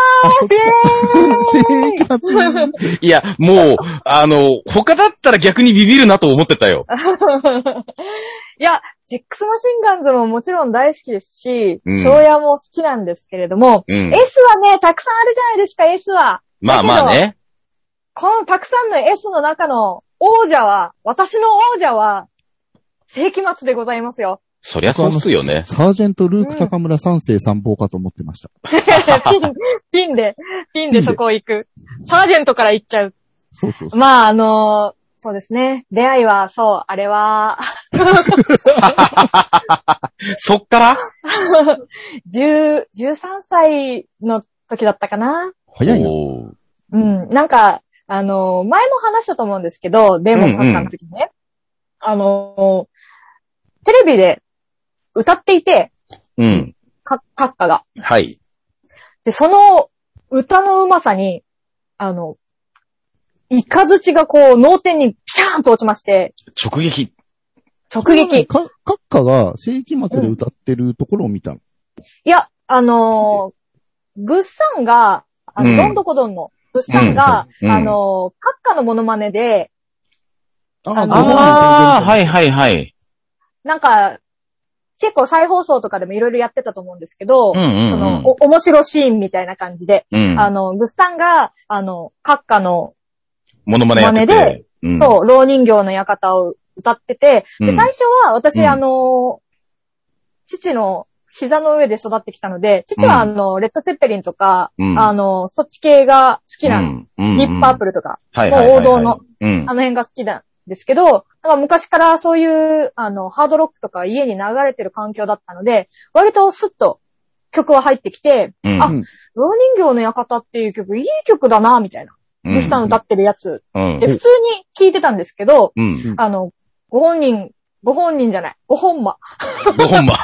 ございまーす。イェーイ世紀末。 いや、もう、あの、他だったら逆にビビるなと思ってたよ。 いや、セックスマシンガンズももちろん大好きですし、 うん、 翔也も好きなんですけれども、うん、S はね、たくさんあるじゃないですか、S は。 まあまあね。 このたくさんの S の中の王者は、私の王者は、世紀末でございますよ。 そりゃそうっすよね。 サージェントルーク高村三世参謀かと思ってました。 ピン、ピンで、ピンでそこ行く。サージェントから行っちゃう。 そうそうそう。 まあ、あのー、そうですね。出会いは、そう、あれは。 そっから十、十三歳の時だったかな。 早いな。 うん。なんか、あのー、前も話したと思うんですけど、デーモン閣下の時にね。うんうん、あのー、テレビで歌っていて、 うん。 か、閣下が。 はい。 で、その歌の上手さに、あの、イカズチがこう、脳天にピシャーンと落ちまして。 直撃。 直撃。 か、閣下が世紀末で歌ってるところを見たの、うん、 いや、あのー、グッサンが、あの、うん、どんどこどんの、グッサンが、うん、あのー、閣下のモノマネで、 ああのー、 あー、はいはいはい。 なんか、結構再放送とかでもいろいろやってたと思うんですけど、 うんうんうん、 その、お、面白シーンみたいな感じで、 うん、 あの、グッサンが、あの、閣下の、 モノマネやっててで、うん、そう、老人形の館を歌ってて、で、最初は私、うん、あの、父の膝の上で育ってきたので、父はあの、うん、レッド・セッペリンとか、うん、あの、そっち系が好きなの。うん、ディップ・パープルとか、もう王道の、あの辺が好きなんですけど、なんか昔からそういう、あの、ハードロックとか家に流れてる環境だったので、割とスッと曲は入ってきて、うん、あ、老人形の館っていう曲、いい曲だな、みたいな。グッサン歌ってるやつ、うん、で、普通に聴いてたんですけど、うん、あの、ご本人、ご本人じゃない、ご本間。 ご本間。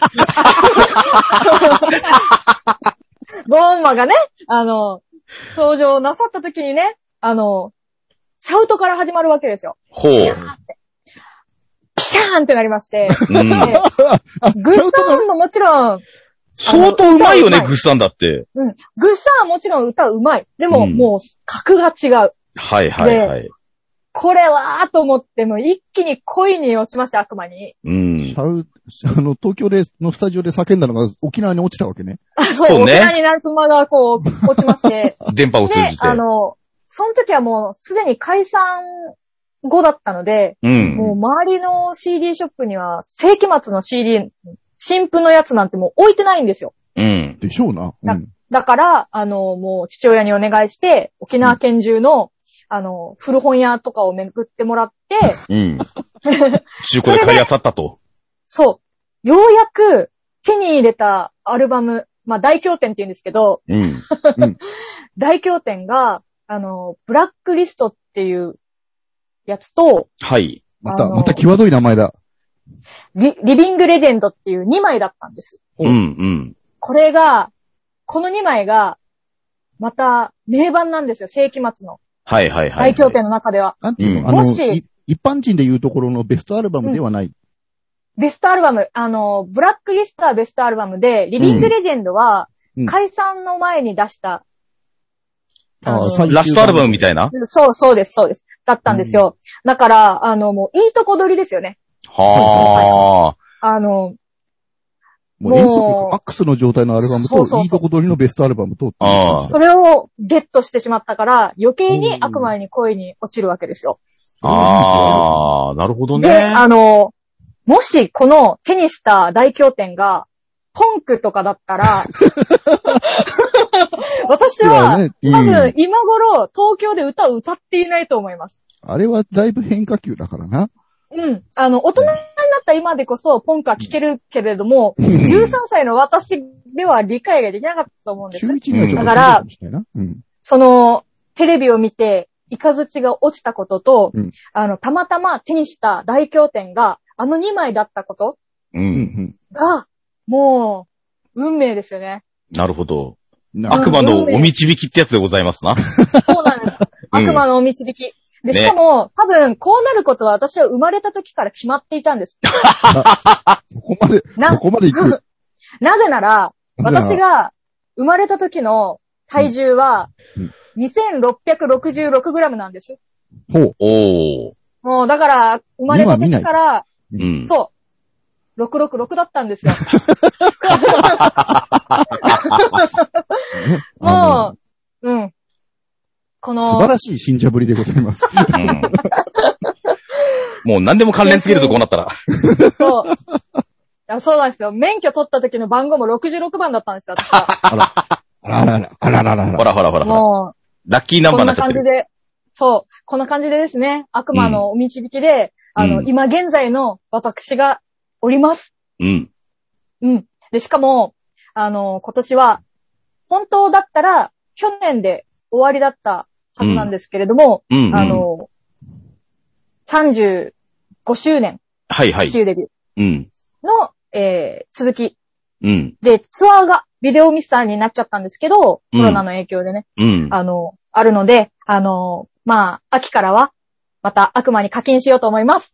ご本間がね、あの、登場なさった時にね、あの、シャウトから始まるわけですよ。 ほう。 ピシャーンって。ピシャーンってなりまして。うん、グッサンももちろん、 相当うまいよね、グッサンだって。 うん。グッサンはもちろん歌うまい。でも、うん、もう、格が違う。 はいはいはい。 これはーと思って、もう一気に恋に落ちました、悪魔に。 うん。シャウ、あの、東京で、のスタジオで叫んだのが沖縄に落ちたわけね。 あ、そう、そうね、沖縄に夏間がこう、落ちまして。 電波を通じて。 で、あの、その時はもう、すでに解散後だったので、うん、もう周りの シーディー ショップには、世紀末の シーディー、新譜のやつなんてもう置いてないんですよ。 うん。 でしょうな。 だ、うん、だから、あの、もう父親にお願いして、沖縄県中の、うん、あの、古本屋とかを巡ってもらって、 うん。中古で買い漁ったと。 そう。ようやく手に入れたアルバム、まあ大経典って言うんですけど、 うん。 うん、 大経典が、あの、ブラックリストっていうやつと、 はい。 また、また際どい名前だ。 リ、リビングレジェンドっていうにまいだったんです。 うんうん。 これが、このにまいが、また名盤なんですよ、世紀末の。 はいはいはい、はい。 大経典の中では。 なんていうの、うん、あの、もし、一般人でいうところのベストアルバムではない。うん、 ベストアルバム、あの、ブラックリストはベストアルバムで、リビングレジェンドは、解散の前に出したあの最終ラストアルバムみたいなそうそうです、そうです。だったんですよ。うん、だから、あの、もういいとこ取りですよね。 はあ。あの、 もう演奏力マックスの状態のアルバムと、いいとこ取りのベストアルバムと、 それをゲットしてしまったから、余計に悪魔に恋に落ちるわけですよ。 ああ、なるほどね。 で、あの、もしこの手にした大経典が、ポンクとかだったら、私は、ねうん、多分今頃東京で歌を歌っていないと思います。 あれはだいぶ変化球だからな。 うん。あの、大人になった今でこそポンクは聴けるけれども、うん、じゅうさんさいの私では理解ができなかったと思うんです。 中いちがちょっとだから、 うん、 その、テレビを見て、イカズチが落ちたことと、うん、あの、たまたま手にした大経典が、あのにまいだったこと、 うん、 が、もう、運命ですよね。 なるほど。悪魔のお導きってやつでございますな。 そうなんです。悪魔のお導き。で、しかも、ね、多分、こうなることは私は生まれた時から決まっていたんです。 そこまで、そこまで行く。 なぜなら、私が生まれた時の体重は、にせんろっぴゃくろくじゅうろくグラムなんです。 ほう。 おー。 もう、だから、生まれた時から、 うん、 そう。ろくろくろくだったんですよ。もう、うん。この。 素晴らしい信者ぶりでございます。 うん、もう何でも関連すぎるぞ、こうなったら。 そう。いやそうなんですよ。免許取った時の番号もろくじゅうろくばんだったんですよ、私は。 あら。あららら、あらららら。 ほらほらほら。 もう。 ラッキーナンバーになっちゃってる。 こんな感じで。そう。こんな感じでですね、悪魔のお導きで、うん、あの、うん、今現在の私がおります。 うん。 うん。で、しかも、あの、今年は、本当だったら、去年で終わりだったはずなんですけれども、 うんうん、 あの、さんじゅうごしゅうねん。 はいはい。 地球デビュー。 うん。 の、えー、続き。 うん。 で、ツアーがビデオミスターになっちゃったんですけど、コロナの影響でね。 うん。 あの、あるので、あの、まあ、秋からは、また悪魔に課金しようと思います。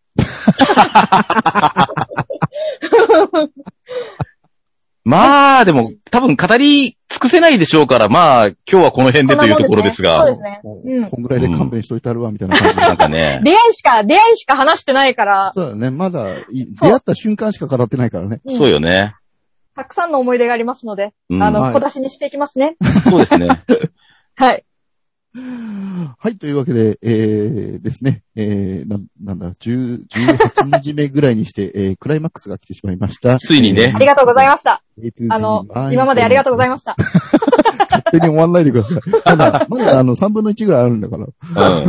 まあ、でも、多分語り尽くせないでしょうから、まあ、今日はこの辺でというところですが。 そうですね。そうですね。うん。 こんぐらいで勘弁しといてあるわ、みたいな感じで。 なんかね。 出会いしか、出会いしか話してないから。 そうだね。まだ、出会った瞬間しか語ってないからね。 そう、そうよね。 たくさんの思い出がありますので、うん、あの、はい、小出しにしていきますね。 そうですね。 はい。 はい、というわけで、えー、ですね、えー、な、なんだ、じゅう、じゅうはちにちめぐらいにして、えー、クライマックスが来てしまいました。 ついにね。 ありがとうございました。あの、今までありがとうございました。 勝手に終わんないでください。まだ、まだあの、さんぶんのいちぐらいあるんだから。 うん、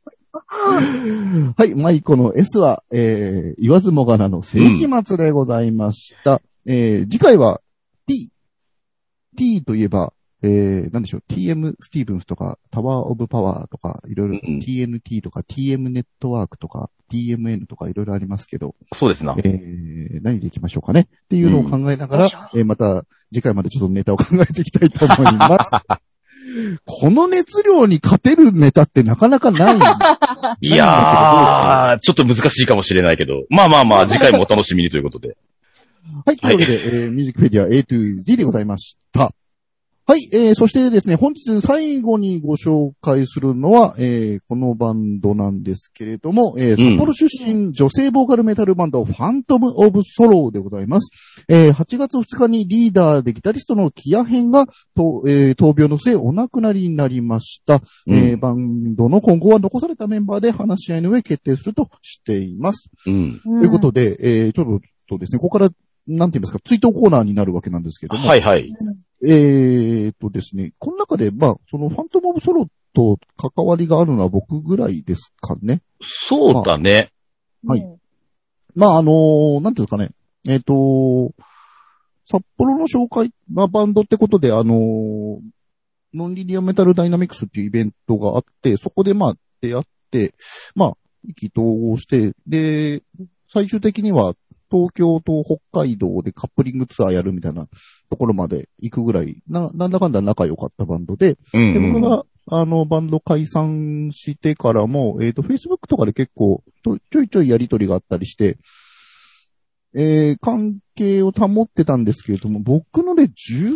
はい、マイコの S は、えー、言わずもがなの世紀末でございました。うん、えー、次回は T。T といえば、えー、なんでしょう、ティーエム スティーブンスとか、タワーオブパワーとか、いろいろ ティーエヌティー とか、ティーエム ネットワークとか、ティーエムエヌ とかいろいろありますけど。 そうですな。 えー、何でいきましょうかね。っていうのを考えながら、うん、えー、また次回までちょっとネタを考えていきたいと思います。この熱量に勝てるネタってなかなかない。 いやー、ちょっと難しいかもしれないけど。まあまあまあ、次回もお楽しみにということで。 はい、というわけで、はい、えー、ミュージックペディア A to Z でございました。はい、えー、そしてですね、本日最後にご紹介するのは、えー、このバンドなんですけれども、えー、札幌出身女性ボーカルメタルバンド、ファントム・オブ・ソローでございます。えー、はちがつふつかにリーダーでギタリストのキアヘンが、とえー、闘病の末お亡くなりになりました、うん。えー、バンドの今後は残されたメンバーで話し合いの上決定するとしています。 うん、 ということで、えー、ちょっとですね、ここから、なんて言いますか、追悼コーナーになるわけなんですけども。 はいはい。 えーとですね、この中で、まあ、そのファントム・オブ・ソロと関わりがあるのは僕ぐらいですかね。 そうだね。 まあ、はい。まあ、あのー、なんていうんですかね。えっ、ー、と、札幌の紹介なバンドってことで、あのー、ノンリニアメタルダイナミクスっていうイベントがあって、そこでまあ出会って、まあ、意気投合して、で、最終的には、東京と北海道でカップリングツアーやるみたいなところまで行くぐらい、な、なんだかんだ仲良かったバンドで、 うんうん、 で僕が、あの、バンド解散してからも、えっと、Facebook とかで結構、ちょいちょいやりとりがあったりして、えー、関係を保ってたんですけれども、僕のでじゅっ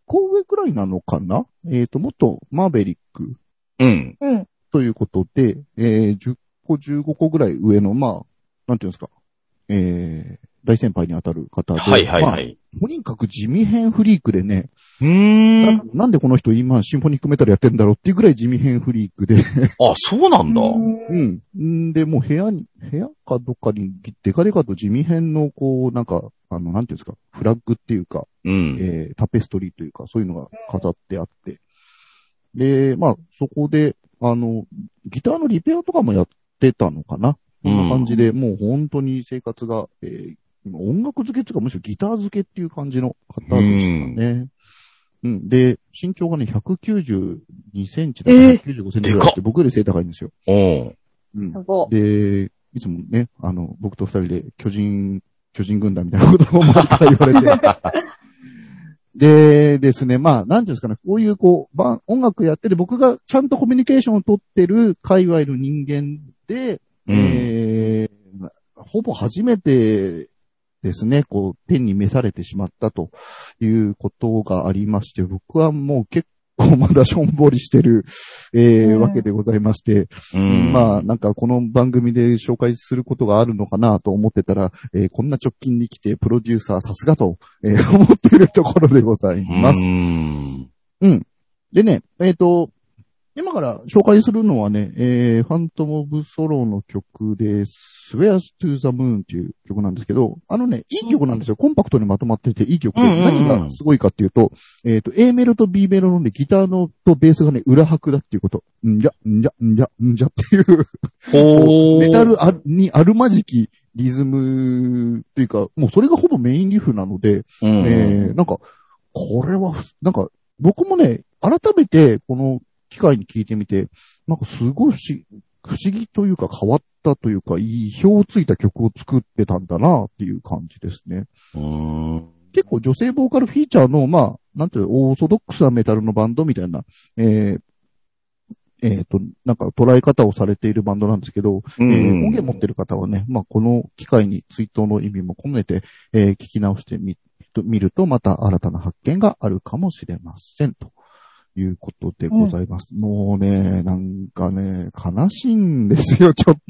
個上くらいなのかな。えっ、ー、と、もっとマーベリック。 うん。 うん。 ということで、えー、じゅっこ、じゅうごこぐらい上の、まあ、なんていうんですか、えー、大先輩に当たる方で。 はいはいはい。 まあ、とにかく地味編フリークでね。 うーんな。なんでこの人今シンフォニックメタルやってるんだろうっていうぐらい地味編フリークで。 あ、そうなんだ。 うん。んで、もう部屋に、部屋かどっかにデカデカと地味編のこう、なんか、あの、なんていうんですか、フラッグっていうか、 うん。 えー、タペストリーというか、そういうのが飾ってあって。で、まあ、そこで、あの、ギターのリペアとかもやってたのかな。こんな感じで、うん、もう本当に生活が、えー、音楽付けっていうか、むしろギター付けっていう感じの方でしたね。うん、うん。で、身長がね、ひゃくきゅうじゅうにセンチだからひゃくきゅうじゅうごセンチぐらいあって、僕より背高いんですよ。 おうん。で、いつもね、あの、僕と二人で巨人、巨人軍団みたいなことを前から言われて。でですね、まあ、なんていうんですかね、こういうこう、音楽やってて、僕がちゃんとコミュニケーションを取ってる界隈の人間で、うん、えー、ほぼ初めてですね、こう、天に召されてしまったということがありまして、僕はもう結構まだしょんぼりしてる、えーうん、わけでございまして、うん、まあ、なんかこの番組で紹介することがあるのかなと思ってたら、えー、こんな直近に来てプロデューサーさすがと、えー、思っているところでございます。うん。うん。でね、えっと、今から紹介するのはね、えー、ファントム・オブ・ソロの曲で、Swears to the Moon っていう曲なんですけど、あのね、いい曲なんですよ。コンパクトにまとまってていい曲で、うんうんうん、何がすごいかっていうと、えっと、A メロと B メロのね、ギターのとベースがね、裏拍だっていうこと。んじゃ、んじゃ、んじゃ、んじゃっていう。メタルにあるまじきリズムっていうか、もうそれがほぼメインリフなので、うんうん、えー、なんか、これは、なんか、僕もね、改めて、この、機会に聞いてみて、なんかすごい不思議、不思議というか変わったというか、意表をついた曲を作ってたんだなっていう感じですね。うーん結構女性ボーカルフィーチャーの、まあ、なんていうオーソドックスなメタルのバンドみたいな、えー、えー、と、なんか捉え方をされているバンドなんですけど、えー、音源持ってる方はね、まあ、この機会に追悼の意味も込めて、えー、聞き直してみ、見るとまた新たな発見があるかもしれませんと。いうことでございます。うん、もうね、なんかね、悲しいんですよ、ちょっと。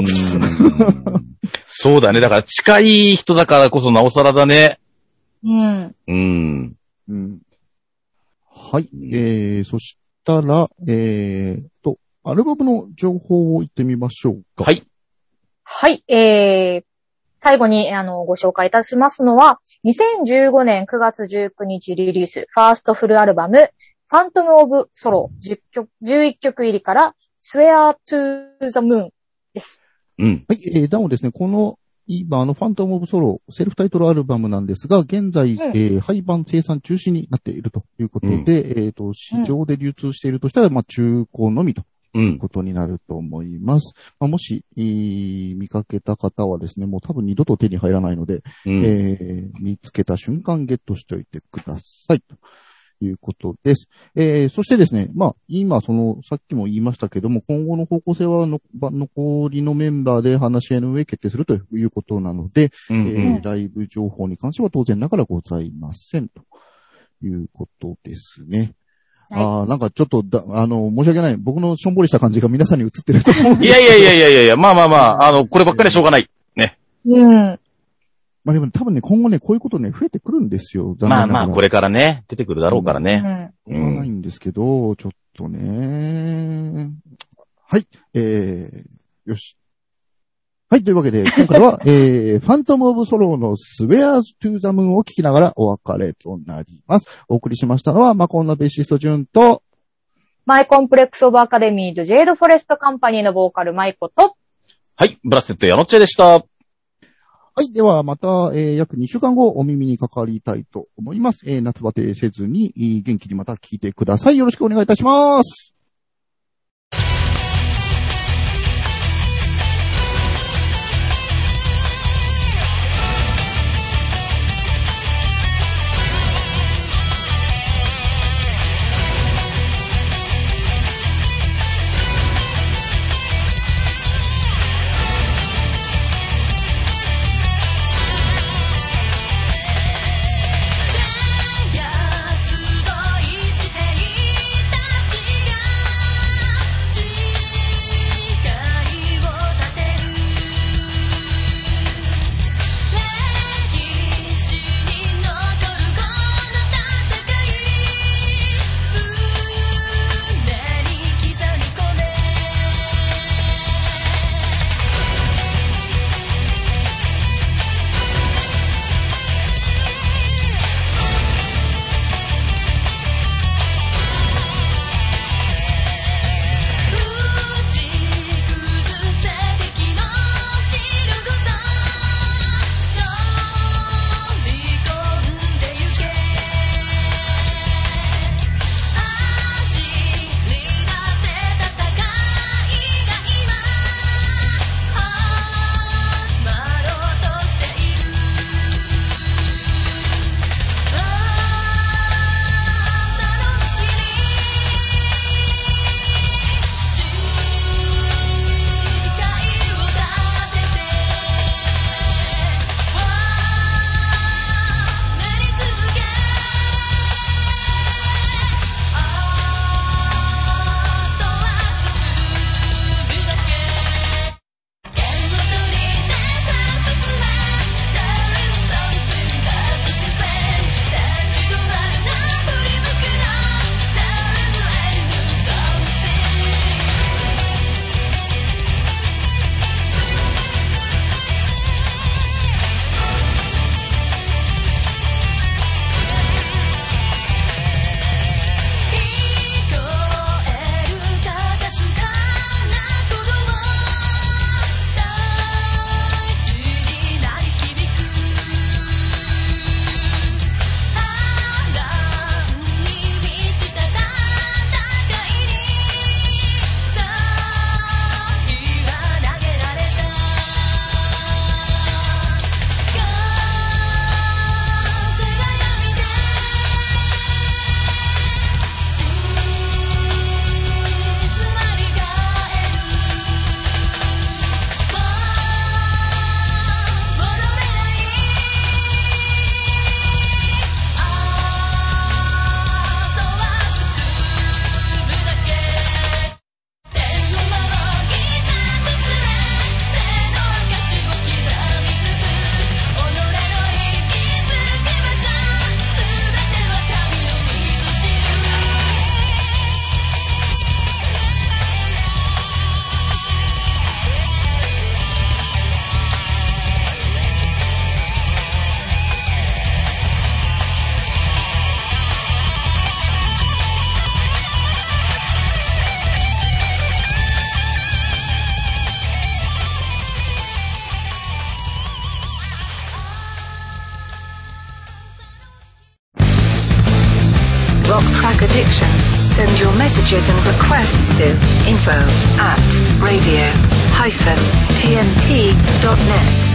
そうだね。だから近い人だからこそなおさらだね。 うん。 うん。 うん。はい。えー、そしたら、えーと、アルバムの情報を言ってみましょうか。 はい。 はい。えー、最後に、あの、ご紹介いたしますのは、にせんじゅうごねんくがつじゅうくにちリリース、ファーストフルアルバム、ファントム・オブ・ソロじゅっきょく、じゅういっきょく入りから Swear to the Moon です。 うん。はい、えー、なおですね、この今あのファントム・オブ・ソロセルフタイトルアルバムなんですが、現在、うん、えー、廃盤生産中止になっているということで、うん、えっ、ー、と、市場で流通しているとしたら、まあ中古のみと。いうことになると思います。まあ、もし、見かけた方はですね、もう多分二度と手に入らないので、うん、えー、見つけた瞬間ゲットしておいてください。ということです。えー、そしてですね、まあ、今、その、さっきも言いましたけども、今後の方向性はの、残りのメンバーで話し合いの上決定するということなので、うんうん、えー、ライブ情報に関しては当然ながらございません。ということですね。はい、ああ、なんかちょっとだ、あの、申し訳ない。僕のしょんぼりした感じが皆さんに映ってると思うんです。 いやいやいやいやいやいや、まあまあまあ、あの、こればっかりはしょうがない。ね。 うん。 まあでも多分ね、今後ね、こういうことね、増えてくるんですよ。 まあまあ、これからね、出てくるだろうからね。 うん。うん、ないんですけど、ちょっとね。はい。えー、よし。はい。というわけで、今回は、えー、ファントム・オブ・ソロの Swears to the Moon を聞きながらお別れとなります。お送りしましたのは、マコンのベーシストジュンと、 マイコンプレックス・オブ・アカデミーとジェイド・フォレスト・カンパニーのボーカルマイコと、 はい。ブラスレット・ヤノッチェでした。はい。では、また、えー、約にしゅうかんごお耳にかかりたいと思います。えー、夏バテせずに、元気にまた聞いてください。よろしくお願いいたします。 ジャイアンツの Rock Track Addiction. Send your messages and requests to info at radio dash t n t dot net.